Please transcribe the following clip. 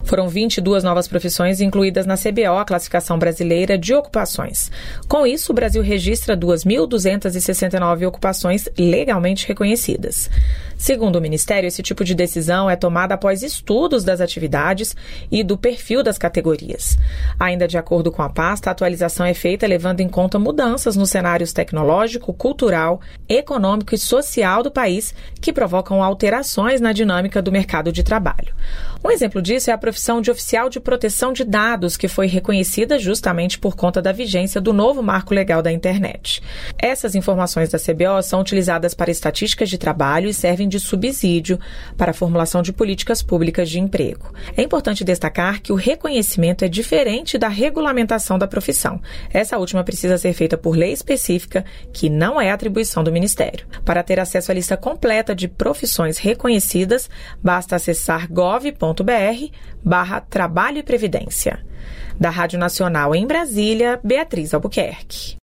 Foram 22 novas profissões incluídas na CBO, a Classificação Brasileira de Ocupações. Com isso, o Brasil registra 2.269 ocupações legalmente reconhecidas. Segundo o Ministério, esse tipo de decisão é tomada após estudos das atividades e do perfil das categorias. Ainda de acordo com a pasta, a atualização é feita levando em conta mudanças nos cenários tecnológico, cultural, econômico e social do país que provocam alterações na dinâmica do mercado de trabalho. Um exemplo disso é a profissão de oficial de proteção de dados, que foi reconhecida justamente por conta da vigência do novo marco legal da internet. Essas informações da CBO são utilizadas para estatísticas de trabalho e servem de subsídio para a formulação de políticas públicas de emprego. É importante destacar que o reconhecimento é diferente da regulamentação da profissão. Essa última precisa ser feita por lei específica, que não é atribuição do Ministério. Para ter acesso à lista completa de profissões reconhecidas, basta acessar gov.br/Trabalho e Previdência. Da Rádio Nacional em Brasília, Beatriz Albuquerque.